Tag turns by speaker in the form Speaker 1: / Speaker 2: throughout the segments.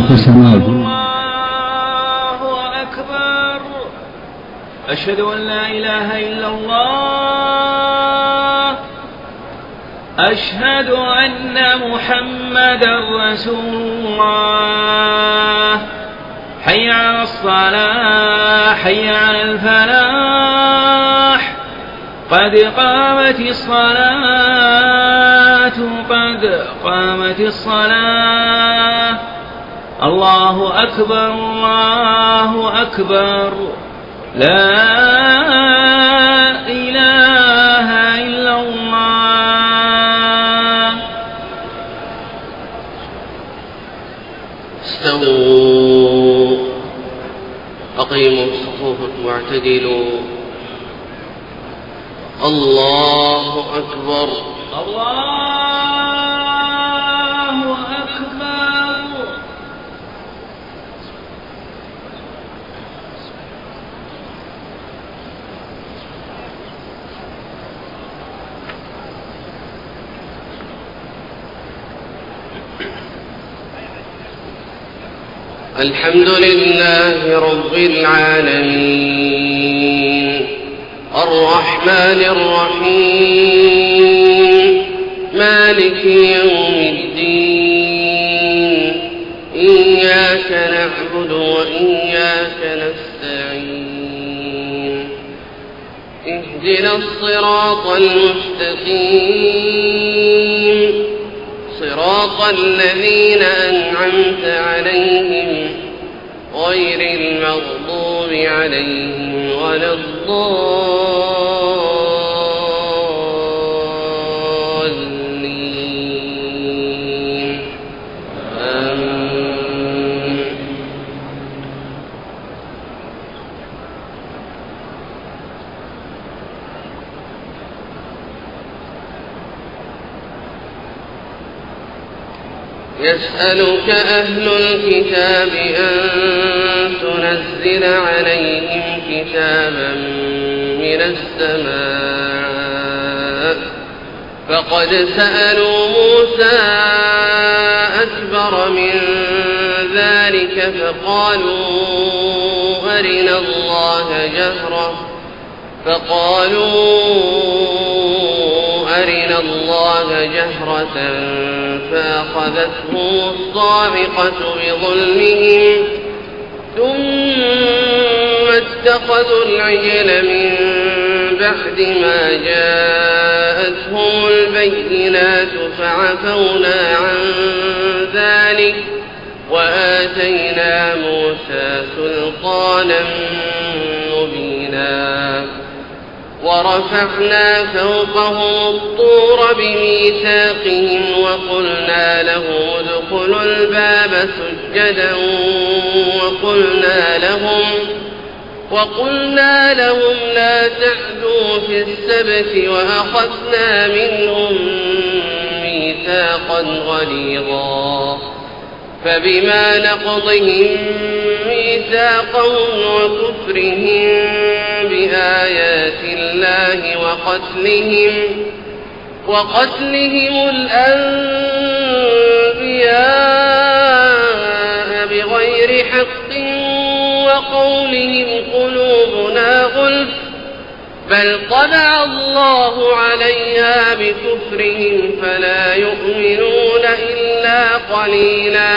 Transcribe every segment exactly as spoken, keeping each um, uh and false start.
Speaker 1: أنفسنا
Speaker 2: الله أكبر. أشهد أن لا إله إلا الله. أشهد أن محمدا رسول الله. حي على الصلاة حي على الفلاح. قد قامت الصلاة قد قامت الصلاة. الله أكبر الله أكبر. لا إله إلا الله.
Speaker 3: استووا أقيموا الصفوف واعتدلوا. الله أكبر.
Speaker 2: الله أكبر.
Speaker 3: الحمد لله رب العالمين الرحمن الرحيم مالك يوم الدين. إياك نعبد وإياك نستعين. اهدنا الصراط المستقيم صراط الذين أنعمت عليهم غير المغضوب عليهم ولا الضالين. آمين. يسألك أهل الكتاب أن تنزل عليهم كتابا من السماء فقد سألوا موسى أكبر من ذلك فقالوا أرنا الله جهرة فقالوا أرنا الله جهرة فأخذتهم الصاعقة بظلمهم ثم اتخذوا العجل من بعد ما جاءتهم البينات فعفونا عن ذلك وآتينا موسى سلطانا مبينا. ورفعنا فوقهم الطور بميثاقهم وقلنا لهم ادخلوا الباب سجدا وقلنا لهم وقلنا لهم لا تعدوا في السبت وأخذنا منهم ميثاقا غليظا. فبما نقضهم ميثاقهم وكفرهم بآيات الله وقتلهم وقتلهم الأنبياء بغير حق وقولهم قلوبنا غلف بل طبع الله عليها بكفرهم فلا يؤمنون إلا قليلا.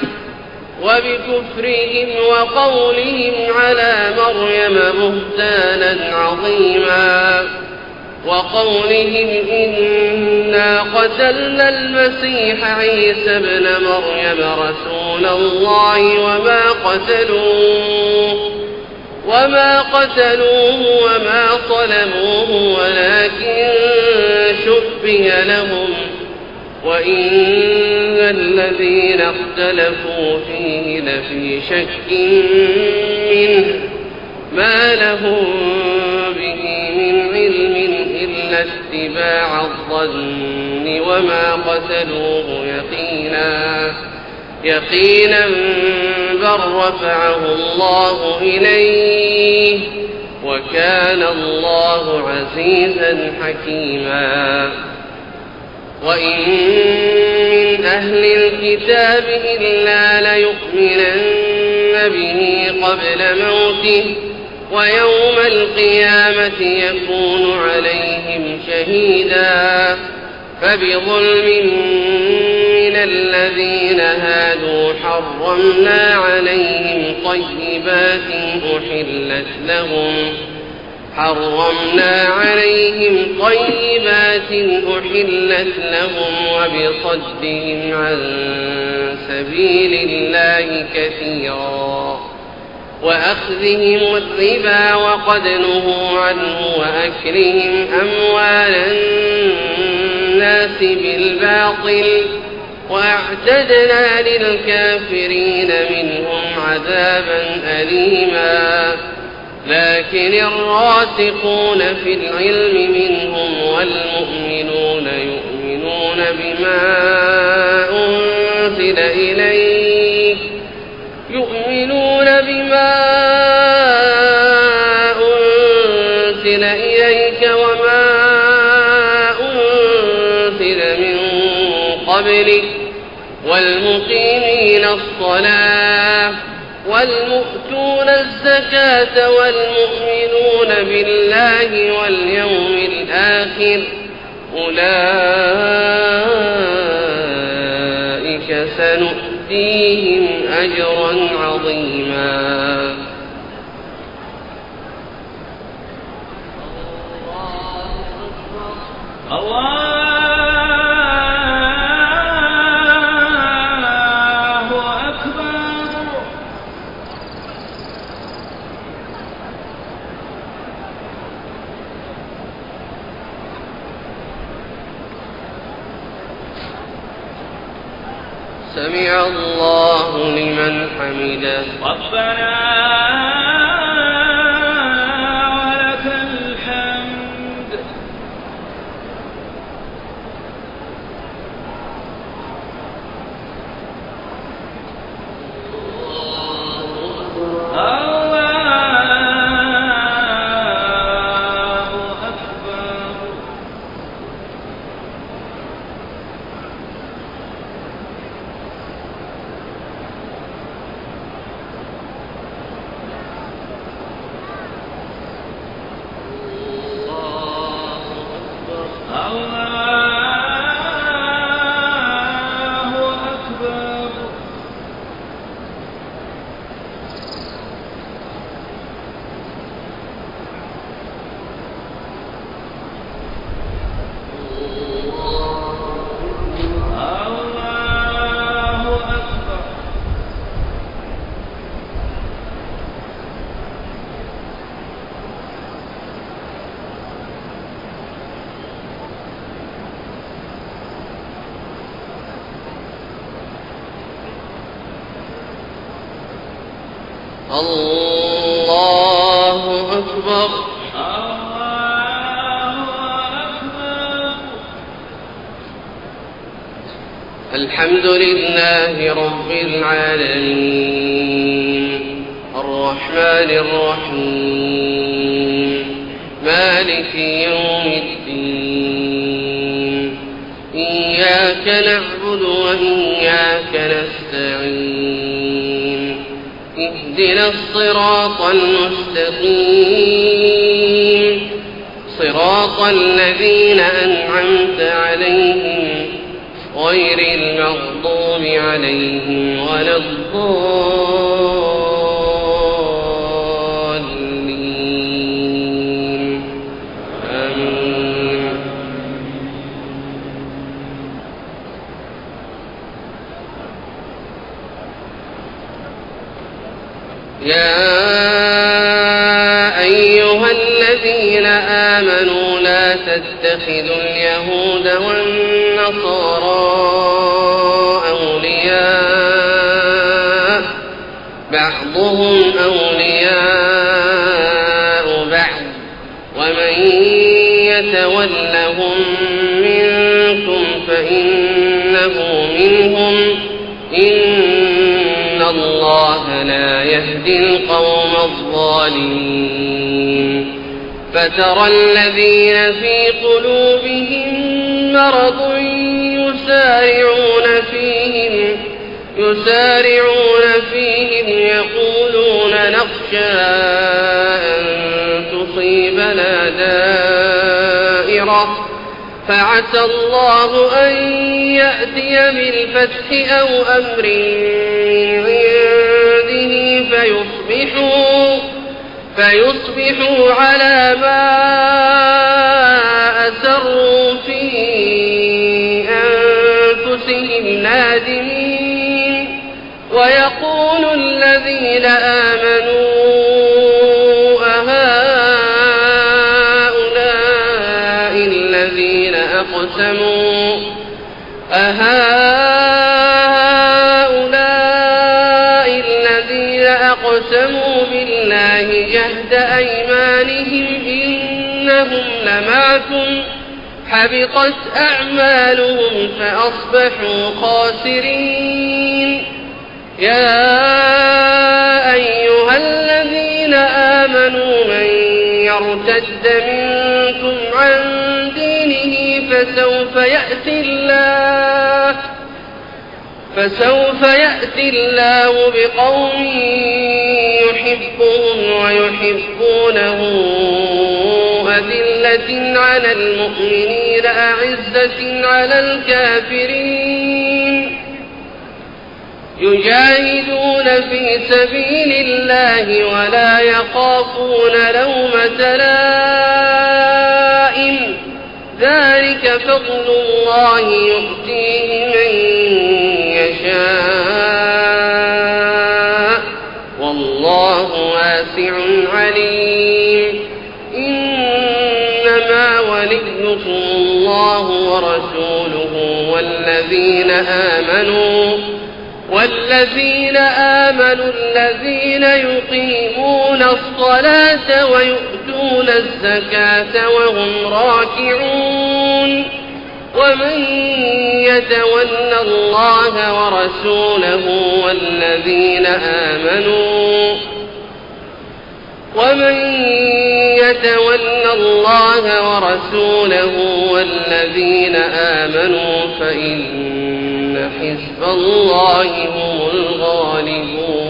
Speaker 3: وبكفرهم وقولهم على مريم بهتانا عظيما وقولهم إنا قتلنا المسيح عيسى ابن مريم رسول الله وما قتلوه وما قتلوه وما صلبوه ولكن شبه لهم وإن الذين اختلفوا فيه لفي شك منه ما لهم به من علم إلا اتباع الظن وما قتلوه يقينا يقينا بل رفعه الله إليه وكان الله عزيزا حكيما. وإن من أهل الكتاب إلا ليؤمنن به قبل موته ويوم القيامة يكون عليهم شهيدا فبظلم من الذين هادوا حرمنا عليهم طيبات أحلت لهم حرمنا عليهم طيبات أحلت لهم وبصدهم عن سبيل الله كثيرا وأخذهم الربا وقد نهوا عنه وأكلهم أموال الناس بالباطل وأعتدنا للكافرين منهم عذابا أليما لكن الراسخون في العلم منهم والمؤمنون يؤمنون بما أنزل إليك يؤمنون بما أنزل إليك وما أنزل من قبلك والمقيمين الصلاة والمؤتون الزكاة والمؤمنون بالله واليوم الآخر أولئك سنؤتيهم أجرا عظيما.
Speaker 2: الله
Speaker 3: سمع الله لمن حمده
Speaker 2: ربنا ولك الحمد.
Speaker 3: الله أكبر.
Speaker 2: الله أكبر.
Speaker 3: الحمد لله رب العالمين الرحمن الرحيم مالك يوم الدين إياك نعبد وإياك نستعين اهدنا الصراط المستقيم صراط الذين أنعمت عليهم غير المغضوب عليهم ولا الضالين آمين. يا أيها الذين آمنوا لا تتخذوا اليهود والنصارى أولياء بعضهم أولياء بعض ومن يتولهم منكم فإنه منهم إن الله لا يهدي القوم الظالمين. فترى الذين في قلوبهم مرض يسارعون فيهم يسارعون فيهم يقولون نخشى أن تصيبنا دائرة فعسى الله أن يأتي بالفتح أو أمر من عنده فيصبحوا, فيصبحوا على ما أسروا في أنفسهم نادمين ويقول الذين آمنوا أهؤلاء الذين أقسموا أهؤلاء الذين أقسموا بالله جهد أيمانهم إنهم لمعكم حبطت أعمالهم فأصبحوا خاسرين. يا أيها الذين آمنوا من يرتد منكم عن دينه فسوف يأتي الله فسوف يأتي الله بقوم يحبهم ويحبونه أذلة على المؤمنين أعزة على الكافرين يجاهدون في سبيل الله ولا يخافون لومة لائم ذلك فضل الله يؤتيه من يشاء والله واسع عليم. إنما وليكم الله ورسوله والذين آمنوا والذين آمنوا الذين يقيمون الصلاة ويؤتون الزكاة وهم راكعون ومن يتول الله ورسوله والذين آمنوا ومن يتول الله ورسوله والذين آمنوا فإن حزب الله هم الغالبون.